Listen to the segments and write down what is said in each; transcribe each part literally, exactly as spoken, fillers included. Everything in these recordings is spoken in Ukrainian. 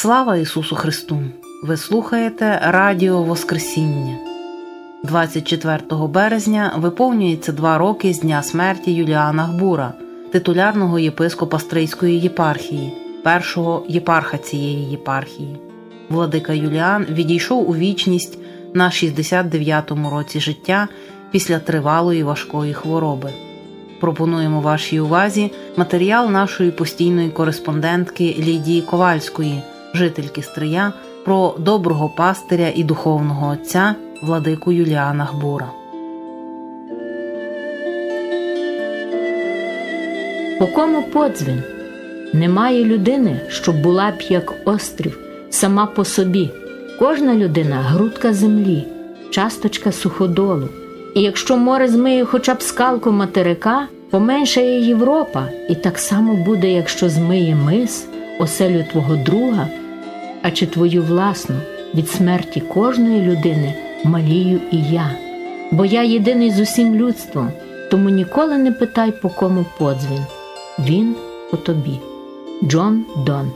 Слава Ісусу Христу! Ви слухаєте Радіо Воскресіння. двадцять четвертого березня виповнюється два роки з дня смерті Юліана Гбура, титулярного єпископа Стрийської єпархії, першого єпарха цієї єпархії. Владика Юліан відійшов у вічність на шістдесят дев'ятому році життя після тривалої важкої хвороби. Пропонуємо вашій увазі матеріал нашої постійної кореспондентки Лідії Ковальської, жительки Стрия, про доброго пастиря і духовного отця владику Юліана Гбура. По кому подзвін? Немає людини, щоб була б як острів, сама по собі. Кожна людина – грудка землі, часточка суходолу. І якщо море змиє хоча б скалку материка, поменшає Європа, і так само буде, якщо змиє мис, оселю твого друга, а чи твою власну, від смерті кожної людини малію і я. Бо я єдиний з усім людством, тому ніколи не питай, по кому подзвін. Він по тобі. Джон Дон.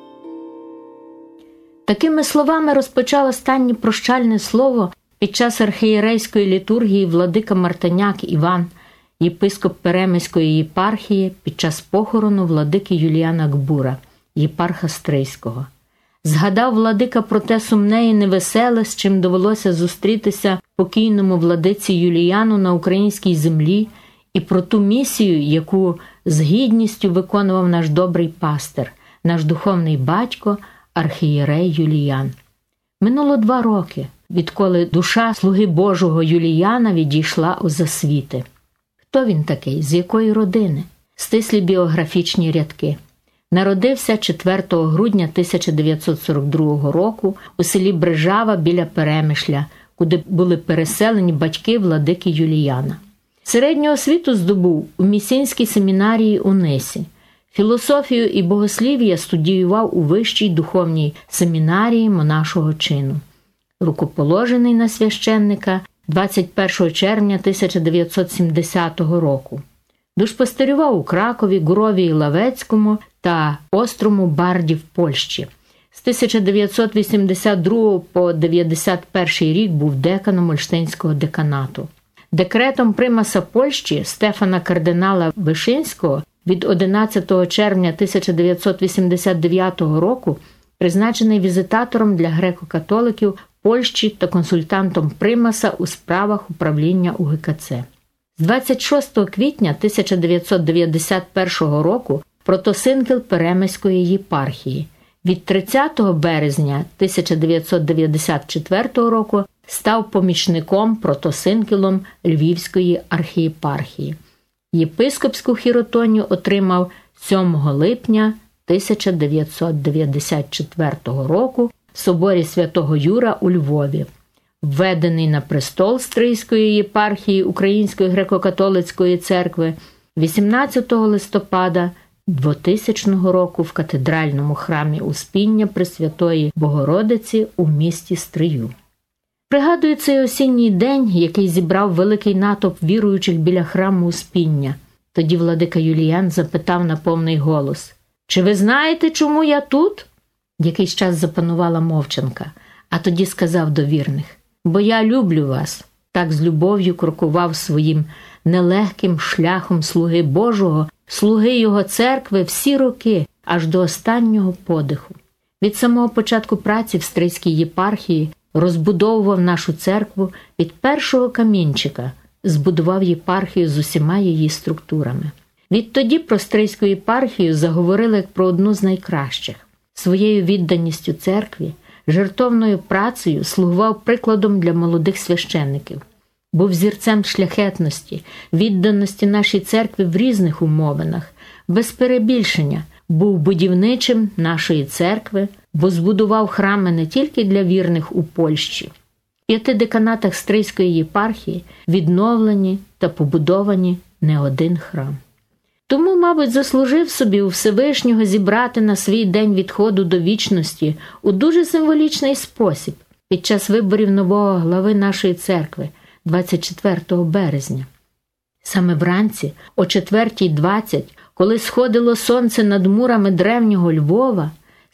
Такими словами розпочав останнє прощальне слово під час архієрейської літургії владика Мартиняк Іван, єпископ Перемиської єпархії, під час похорону владики Юліана Гбура, єпарха Стрийського. Згадав владика про те сумне і невеселе, з чим довелося зустрітися покійному владиці Юліану на українській землі, і про ту місію, яку з гідністю виконував наш добрий пастир, наш духовний батько, архієрей Юліан. Минуло два роки, відколи душа слуги Божого Юліана відійшла у засвіти. Хто він такий? З якої родини? Стислі біографічні рядки. Народився четвертого грудня тисяча дев'ятсот сорок другого року у селі Брижава біля Перемишля, куди були переселені батьки владики Юліана. Середню освіту здобув у місійській семінарії у Нисі. Філософію і богослів'я студіював у Вищій духовній семінарії монашого чину. Рукоположений на священника двадцять першого червня тисяча дев'ятсот сімдесятого року. Душпастирював у Кракові, Гурові і Лавецькому та Острому Барді в Польщі. З тисяча дев'ятсот вісімдесят другого по дев'яносто перший рік був деканом Ольштинського деканату. Декретом примаса Польщі Стефана кардинала Вишинського від одинадцятого червня тисяча дев'ятсот вісімдесят дев'ятого року призначений візитатором для греко-католиків Польщі та консультантом примаса у справах управління У Ге Ка Це. З двадцять шостого квітня тисяча дев'ятсот дев'яносто першого року протосинкел Перемиської єпархії. Від тридцятого березня тисяча дев'ятсот дев'яносто четвертого року став помічником протосинкелом Львівської архієпархії. Єпископську хіротонію отримав сьомого липня тисяча дев'ятсот дев'яносто четвертого року в соборі Святого Юра у Львові. Введений на престол Стрийської єпархії Української греко-католицької церкви вісімнадцятого листопада двотисячного року в катедральному храмі Успіння Пресвятої Богородиці у місті Стрию. Пригадую цей осінній день, який зібрав великий натовп віруючих біля храму Успіння. Тоді владика Юліан запитав на повний голос: «Чи ви знаєте, чому я тут?» Якийсь час запанувала мовчанка, а тоді сказав до вірних: «Бо я люблю вас». Так з любов'ю крокував своїм нелегким шляхом слуги Божого, слуги його церкви всі роки, аж до останнього подиху. Від самого початку праці в Стрийській єпархії розбудовував нашу церкву від першого камінчика, збудував єпархію з усіма її структурами. Відтоді про Стрийську єпархію заговорили як про одну з найкращих. Своєю відданістю церкві, жертовною працею слугував прикладом для молодих священників. Був зірцем шляхетності, відданості нашій церкві в різних умовинах, без перебільшення, був будівничим нашої церкви, бо збудував храми не тільки для вірних у Польщі. В п'яти деканатах Стрийської єпархії відновлені та побудовані не один храм. Тому, мабуть, заслужив собі у Всевишнього зібрати на свій день відходу до вічності у дуже символічний спосіб під час виборів нового глави нашої церкви двадцять четвертого березня. Саме вранці, о четвертій двадцять, коли сходило сонце над мурами древнього Львова,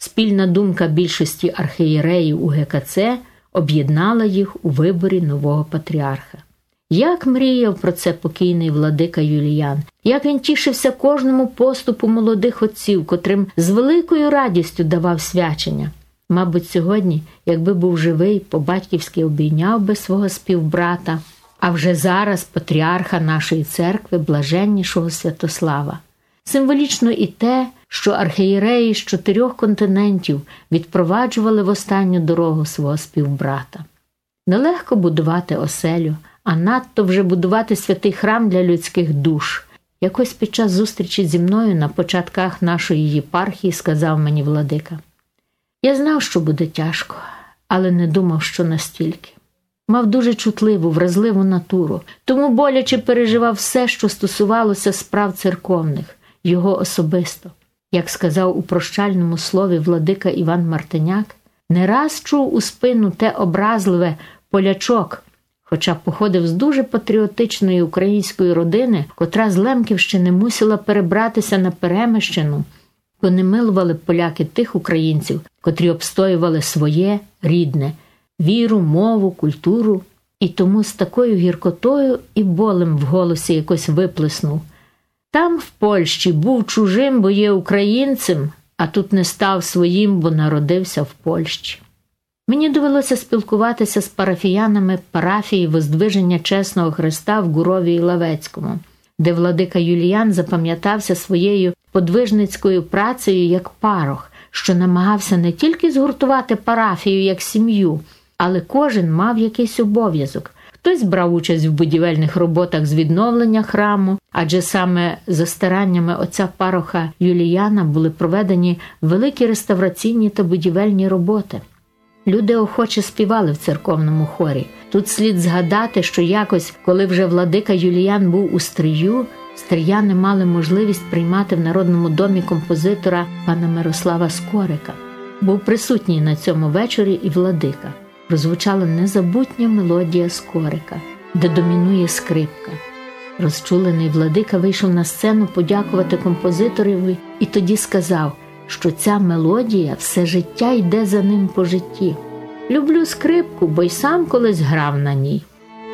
Спільна думка більшості архієреїв у Ге Ка Це об'єднала їх у виборі нового патріарха. Як мріяв про це покійний владика Юліян, як він тішився кожному поступу молодих отців, котрим з великою радістю давав свячення. Мабуть, сьогодні, якби був живий, по-батьківськи обійняв би свого співбрата, а вже зараз патріарха нашої церкви, блаженнішого Святослава. Символічно і те, що архієреї з чотирьох континентів відпроваджували в останню дорогу свого співбрата. Нелегко будувати оселю, а надто вже будувати святий храм для людських душ. Якось під час зустрічі зі мною на початках нашої єпархії сказав мені владика: «Я знав, що буде тяжко, але не думав, що настільки». Мав дуже чутливу, вразливу натуру, тому боляче переживав все, що стосувалося справ церковних, його особисто. Як сказав у прощальному слові владика Іван Мартиняк, не раз чув у спину те образливе «полячок», хоча походив з дуже патріотичної української родини, котра з Лемківщини мусила перебратися на Перемищину, бо не милували поляки тих українців, котрі обстоювали своє, рідне, віру, мову, культуру, і тому з такою гіркотою і болем в голосі якось виплеснув: «Там в Польщі був чужим, бо є українцем, а тут не став своїм, бо народився в Польщі». Мені довелося спілкуватися з парафіянами парафії Воздвиження Чесного Христа в Гурові Іловецькому, де владика Юліян запам'ятався своєю подвижницькою працею як парох, що намагався не тільки згуртувати парафію як сім'ю, але кожен мав якийсь обов'язок. Хтось брав участь в будівельних роботах з відновлення храму, адже саме за стараннями отця пароха Юліяна були проведені великі реставраційні та будівельні роботи. Люди охоче співали в церковному хорі. Тут слід згадати, що якось, коли вже владика Юліян був у Стрию, стрияни мали можливість приймати в Народному домі композитора пана Мирослава Скорика. Був присутній на цьому вечорі і владика. Прозвучала незабутня мелодія Скорика, де домінує скрипка. Розчулений владика вийшов на сцену подякувати композиторові і тоді сказав, що ця мелодія все життя йде за ним по житті. Люблю скрипку, бо й сам колись грав на ній.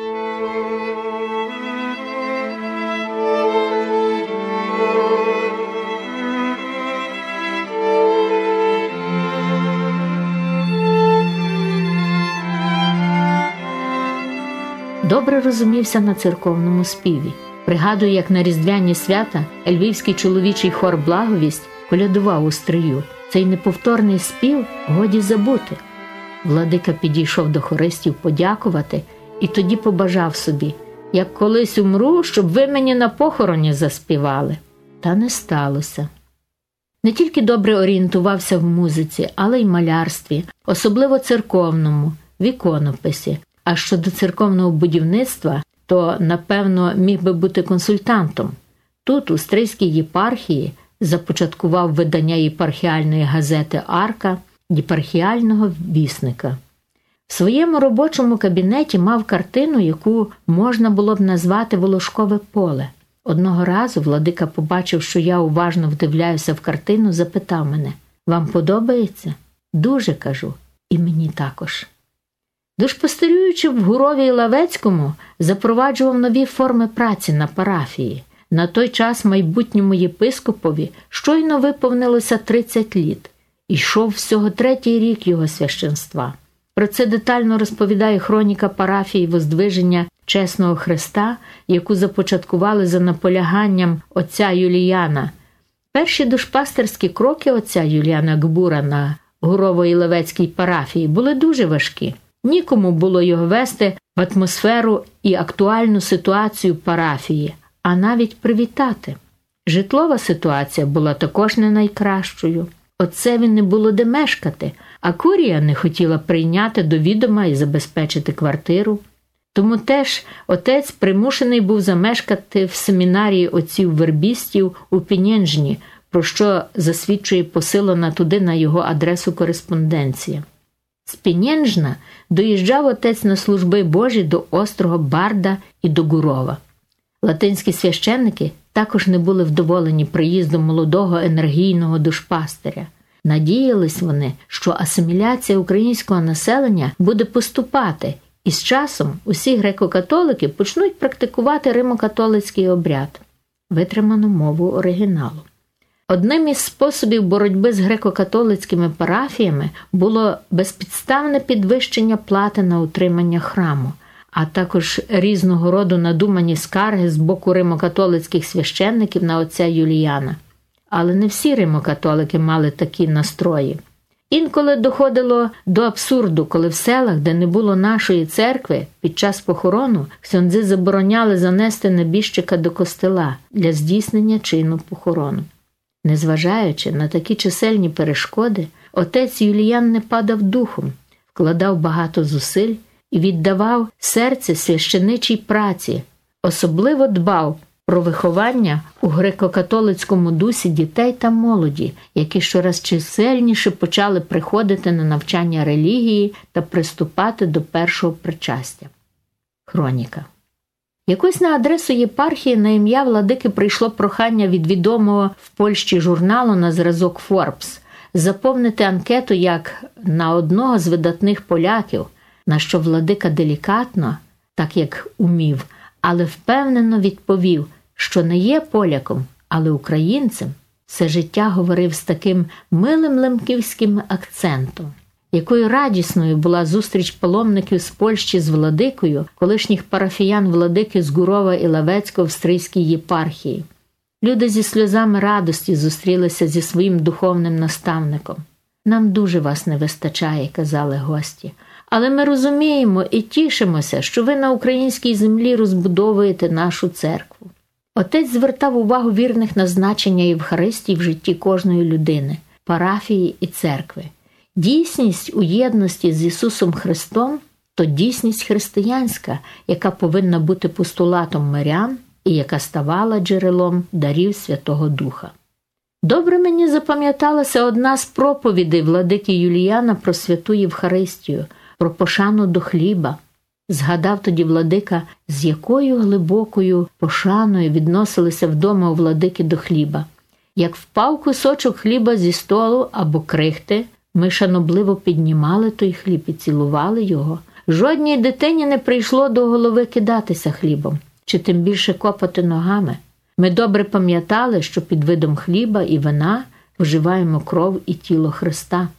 Добре розумівся на церковному співі. Пригадую, як на різдвяні свята львівський чоловічий хор «Благовість» колядував у Стрию. Цей неповторний спів годі забути. Владика підійшов до хористів подякувати і тоді побажав собі: «Як колись умру, щоб ви мені на похороні заспівали». Та не сталося. Не тільки добре орієнтувався в музиці, але й малярстві, особливо церковному, в іконописі. А щодо церковного будівництва, то, напевно, міг би бути консультантом. Тут, у Стрийській єпархії, започаткував видання єпархіальної газети «Арка», єпархіального вісника. В своєму робочому кабінеті мав картину, яку можна було б назвати «Волошкове поле». Одного разу владика побачив, що я уважно вдивляюся в картину, запитав мене: «Вам подобається?» «Дуже», – кажу, – «і мені також». Душпастерюючи в Гурові Іловецькому, запроваджував нові форми праці на парафії. На той час майбутньому єпископові щойно виповнилося тридцять літ. Ішов всього третій рік його священства. Про це детально розповідає хроніка парафії Воздвиження Чесного Христа, яку започаткували за наполяганням отця Юліяна. Перші душпастерські кроки отця Юліяна Гбура на Гурово-Іловецькій парафії були дуже важкі. Нікому було його вести в атмосферу і актуальну ситуацію парафії, а навіть привітати. Житлова ситуація була також не найкращою. Отцеві не було де мешкати, а курія не хотіла прийняти до відома і забезпечити квартиру. Тому теж отець примушений був замешкати в семінарії отців-вербістів у Пінєнжні, про що засвідчує посилана туди на його адресу кореспонденція. З Пінєнжна доїжджав отець на служби Божі до острого Барда і до Гурова. Латинські священники також не були вдоволені приїздом молодого енергійного душпастиря. Надіялись вони, що асиміляція українського населення буде поступати, і з часом усі греко-католики почнуть практикувати римо-католицький обряд. Витримано мову оригіналу. Одним із способів боротьби з греко-католицькими парафіями було безпідставне підвищення плати на утримання храму, а також різного роду надумані скарги з боку римо-католицьких священників на отця Юліяна. Але не всі римо-католики мали такі настрої. Інколи доходило до абсурду, коли в селах, де не було нашої церкви, під час похорону ксьондзи забороняли занести небіжчика до костела для здійснення чину похорону. Незважаючи на такі чисельні перешкоди, отець Юліян не падав духом, вкладав багато зусиль і віддавав серце священичій праці, особливо дбав про виховання у греко-католицькому дусі дітей та молоді, які щораз чисельніше почали приходити на навчання релігії та приступати до першого причастя. Хроніка. Якось на адресу єпархії на ім'я владики прийшло прохання від відомого в Польщі журналу на зразок Forbes заповнити анкету як на одного з видатних поляків, на що владика делікатно, так як умів, але впевнено відповів, що не є поляком, але українцем. Все життя говорив з таким милим лемківським акцентом. Якою радісною була зустріч паломників з Польщі з владикою, колишніх парафіян владики з Гурова і Лавецького в Стрийській єпархії. Люди зі сльозами радості зустрілися зі своїм духовним наставником. «Нам дуже вас не вистачає», – казали гості. «Але ми розуміємо і тішимося, що ви на українській землі розбудовуєте нашу церкву». Отець звертав увагу вірних на значення Євхаристії в житті кожної людини, парафії і церкви. Дійсність у єдності з Ісусом Христом – то дійсність християнська, яка повинна бути постулатом мирян і яка ставала джерелом дарів Святого Духа. Добре мені запам'яталася одна з проповідей владики Юліяна про святу Євхаристію, про пошану до хліба. Згадав тоді владика, з якою глибокою пошаною відносилися вдома у владики до хліба. Як впав кусочок хліба зі столу або крихти, ми шанобливо піднімали той хліб і цілували його. Жодній дитині не прийшло до голови кидатися хлібом, чи тим більше копати ногами. Ми добре пам'ятали, що під видом хліба і вина вживаємо кров і тіло Христа.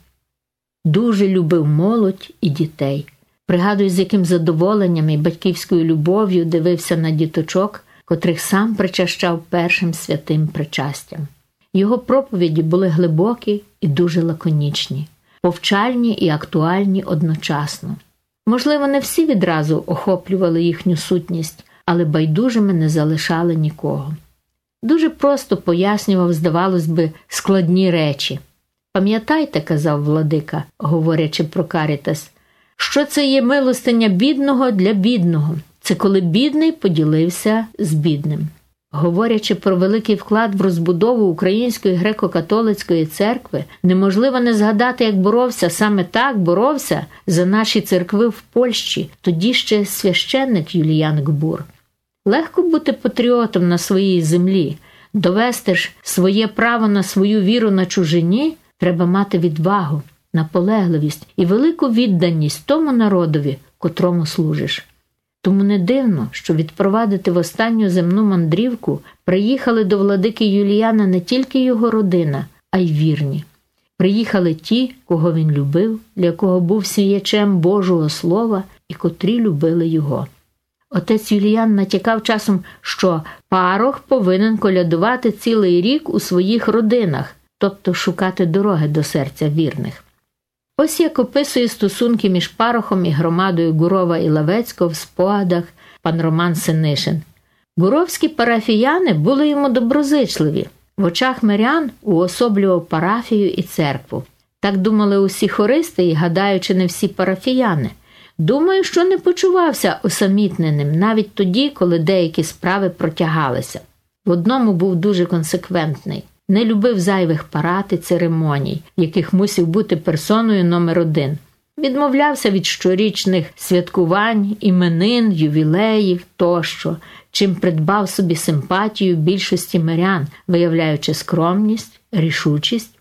Дуже любив молодь і дітей. Пригадую, з яким задоволенням і батьківською любов'ю дивився на діточок, котрих сам причащав першим святим причастям. Його проповіді були глибокі і дуже лаконічні, повчальні і актуальні одночасно. Можливо, не всі відразу охоплювали їхню сутність, але байдужими не залишали нікого. Дуже просто пояснював, здавалось би, складні речі. «Пам'ятайте, – казав владика, говорячи про Карітас, – що це є милостиня бідного для бідного. Це коли бідний поділився з бідним». Говорячи про великий вклад в розбудову Української греко-католицької церкви, неможливо не згадати, як боровся, саме так боровся за наші церкви в Польщі, тоді ще священник Юліян Гбур. Легко бути патріотом на своїй землі, довести ж своє право на свою віру на чужині, треба мати відвагу, наполегливість і велику відданість тому народові, котрому служиш. Тому не дивно, що відпровадити в останню земну мандрівку приїхали до владики Юліяна не тільки його родина, а й вірні. Приїхали ті, кого він любив, для кого був сіячем Божого Слова і котрі любили його. Отець Юліян натякав часом, що парох повинен колядувати цілий рік у своїх родинах, тобто шукати дороги до серця вірних. Ось як описує стосунки між парохом і громадою Гурова і Лавецького в спогадах пан Роман Синишин. Гуровські парафіяни були йому доброзичливі. В очах мирян уособлював парафію і церкву. Так думали усі хористи і, гадаючи, не всі парафіяни. Думаю, що не почувався усамітненим навіть тоді, коли деякі справи протягалися. В одному був дуже консеквентний. Не любив зайвих парад і церемоній, в яких мусив бути персоною номер один. Відмовлявся від щорічних святкувань, іменин, ювілеїв тощо, чим придбав собі симпатію більшості мирян, виявляючи скромність, рішучість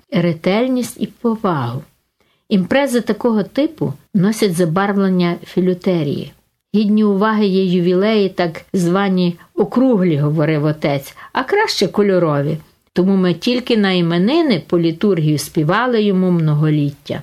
ретельність і повагу. Імпрези такого типу носять забарвлення філютерії. Гідні уваги є ювілеї, так звані округлі, говорив отець, а краще кольорові. Тому ми тільки на іменини по літургію співали йому многоліття.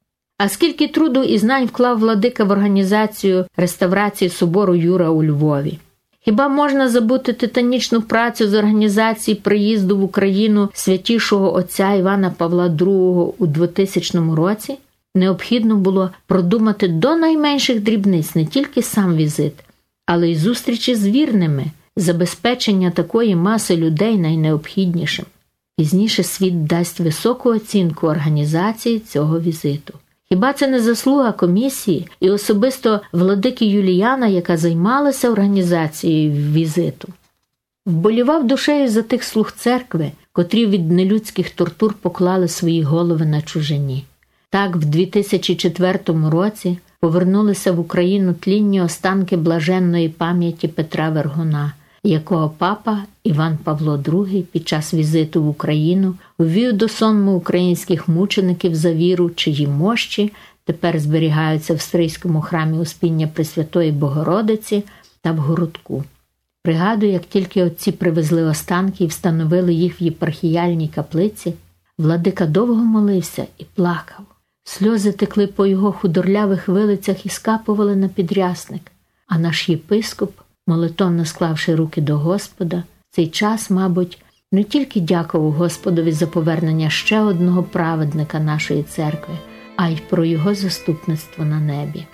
А скільки труду і знань вклав владика в організацію реставрації собору Юра у Львові. Хіба можна забути титанічну працю з організації приїзду в Україну святішого отця Івана Павла другого у двотисячному році? Необхідно було продумати до найменших дрібниць не тільки сам візит, але й зустрічі з вірними, забезпечення такої маси людей найнеобхіднішим. Пізніше світ дасть високу оцінку організації цього візиту. Хіба це не заслуга комісії і особисто владики Юліяна, яка займалася організацією візиту? Вболівав душею за тих слуг церкви, котрі від нелюдських тортур поклали свої голови на чужині. Так, в дві тисячі четвертому році повернулися в Україну тлінні останки блаженної пам'яті Петра Вергуна, якого папа Іван Павло другий під час візиту в Україну ввів до сонму українських мучеників за віру, чиї мощі тепер зберігаються в Стрийському храмі Успіння Пресвятої Богородиці та в Городку. Пригадую, як тільки отці привезли останки і встановили їх в єпархіяльній каплиці, владика довго молився і плакав. Сльози текли по його худорлявих вилицях і скапували на підрясник, а наш єпископ, молитовно склавши руки до Господа, в цей час, мабуть, не тільки дякував Господові за повернення ще одного праведника нашої церкви, а й про його заступництво на небі.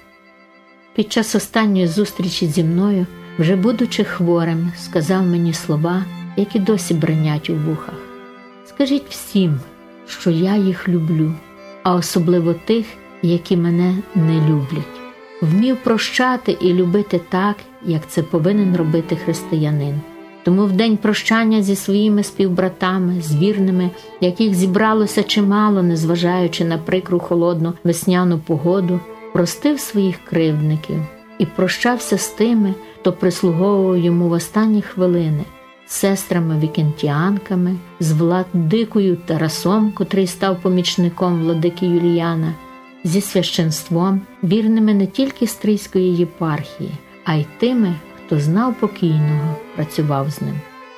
Під час останньої зустрічі зі мною, вже будучи хворим, сказав мені слова, які досі бринять у вухах. «Скажіть всім, що я їх люблю, а особливо тих, які мене не люблять. Вмів прощати і любити так, як це повинен робити християнин. Тому в день прощання зі своїми співбратами, з вірними, яких зібралося чимало, незважаючи на прикру холодну весняну погоду, простив своїх кривдників і прощався з тими, хто прислуговував йому в останні хвилини, з сестрами-вікентіанками, з владикою Тарасом, котрий став помічником владики Юліяна, зі священством, вірними не тільки Стрийської єпархії, а й тими, хто знав покійного, працював з ним.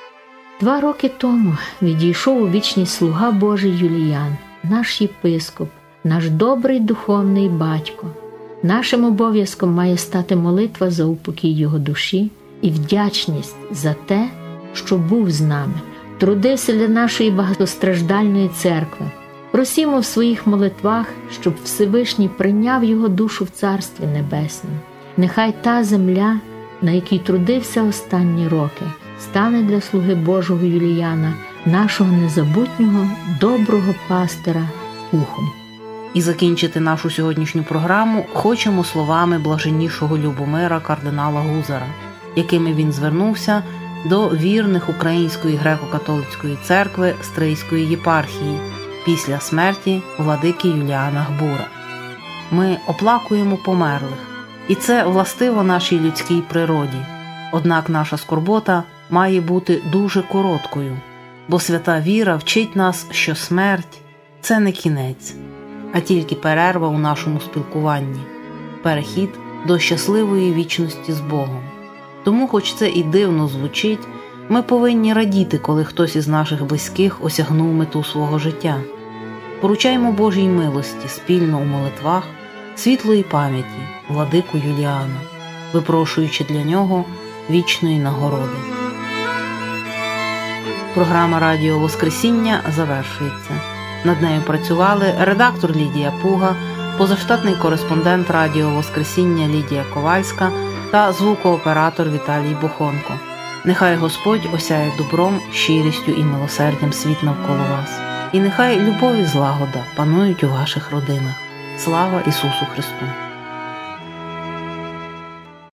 Два роки тому відійшов у вічність слуга Божий Юліян, наш єпископ, наш добрий духовний батько. Нашим обов'язком має стати молитва за упокій його душі і вдячність за те, що був з нами, трудився для нашої багатостраждальної церкви. Просімо в своїх молитвах, щоб Всевишній прийняв його душу в Царстві Небесному. Нехай та земля, на якій трудився останні роки, стане для слуги Божого Юліяна, нашого незабутнього, доброго пастира, пухом. І закінчити нашу сьогоднішню програму хочемо словами блаженнішого Любомира кардинала Гузара, якими він звернувся до вірних Української греко-католицької церкви Стрийської єпархії після смерті владики Юліана Гбура. Ми оплакуємо померлих, і це властиво нашій людській природі. Однак наша скорбота має бути дуже короткою, бо свята віра вчить нас, що смерть – це не кінець, а тільки перерва у нашому спілкуванні, перехід до щасливої вічності з Богом. Тому, хоч це і дивно звучить, ми повинні радіти, коли хтось із наших близьких осягнув мету свого життя. Поручаймо Божій милості спільно у молитвах світлої пам'яті владику Юліана, випрошуючи для нього вічної нагороди. Програма «Радіо Воскресіння» завершується. Над нею працювали редактор Лідія Пуга, позаштатний кореспондент Радіо Воскресіння Лідія Ковальська та звукооператор Віталій Бухонко. Нехай Господь осяє добром, щирістю і милосердям світ навколо вас. І нехай любов і злагода панують у ваших родинах. Слава Ісусу Христу!